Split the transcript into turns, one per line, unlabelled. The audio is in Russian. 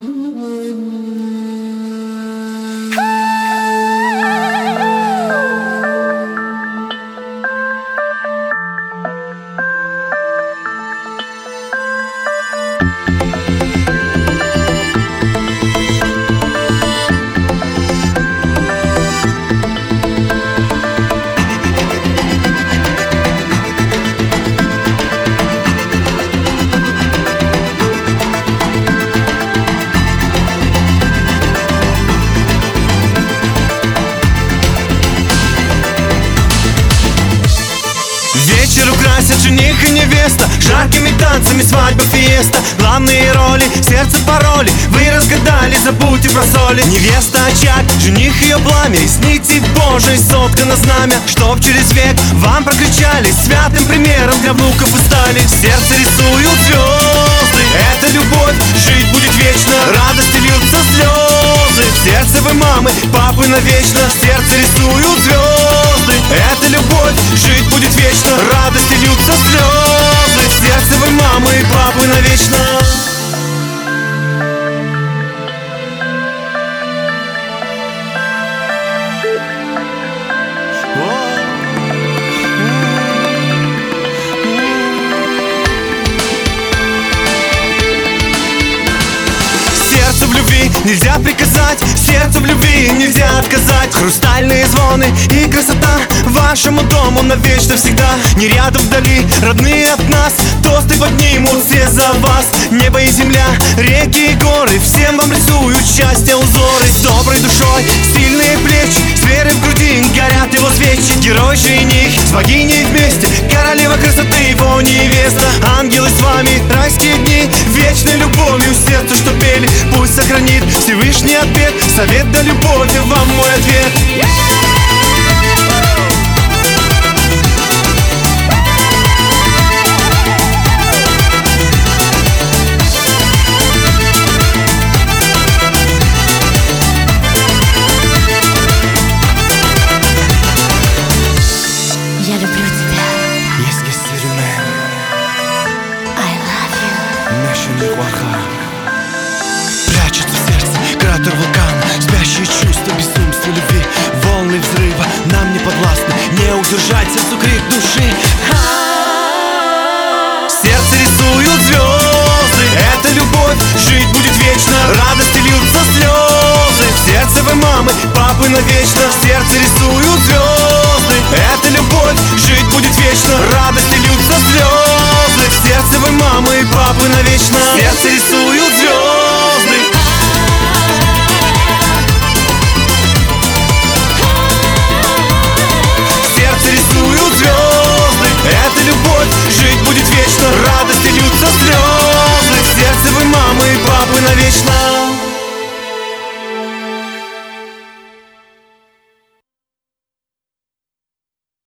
Вечер украсят жених и невеста, жаркими танцами свадьба, фиеста. Главные роли, сердце пароли, вы разгадали, забудьте про соли. Невеста очаг, жених ее пламя, из нити Божией соткано знамя. Чтоб через век вам прокричали, святым примером для внуков вы стали. В сердце рисуют звезды, это любовь, жить будет вечно, радости льются слезы. В сердце вы мамы, папы навечно, в сердце рисуют звезды, это любовь, жить будет вечно, радости льются слезы. В сердце вы мамы и папы навечно. Сердце в любви нельзя приказать, сердце в любви нельзя отказать. Хрустальные звоны и красота вашему дому навечно всегда. Не рядом вдали, родные от нас, тосты поднимут все за вас. Небо и земля, реки и горы, всем вам рисуют счастье узоры. С доброй душой, сильные плечи, с верой в груди горят его свечи. Герой жених с богиней вместе, королева красоты его невеста. Ангелы с вами, райские дни, вечной любовью сердцу, что пели. Пусть сохранит Всевышний от бед, совет да любовь, вам мой ответ.
Я люблю тебя.
Если сирюмен,
I love you.
мешанный ваха. Прячется в сердце кратер вулкана, спящие чувства, безумство любви. Волны взрыва нам не подвластны, не удержать сердцу крик души. Сердце рисуют звезды, это любовь, жить будет вечно, радости льются слезы. В сердце вы мамы, папы навечно, в сердце рисуют звезды, это любовь, жить будет вечно, радости льются слезы. В сердце вы мамы, папы навечно, в сердце рисуют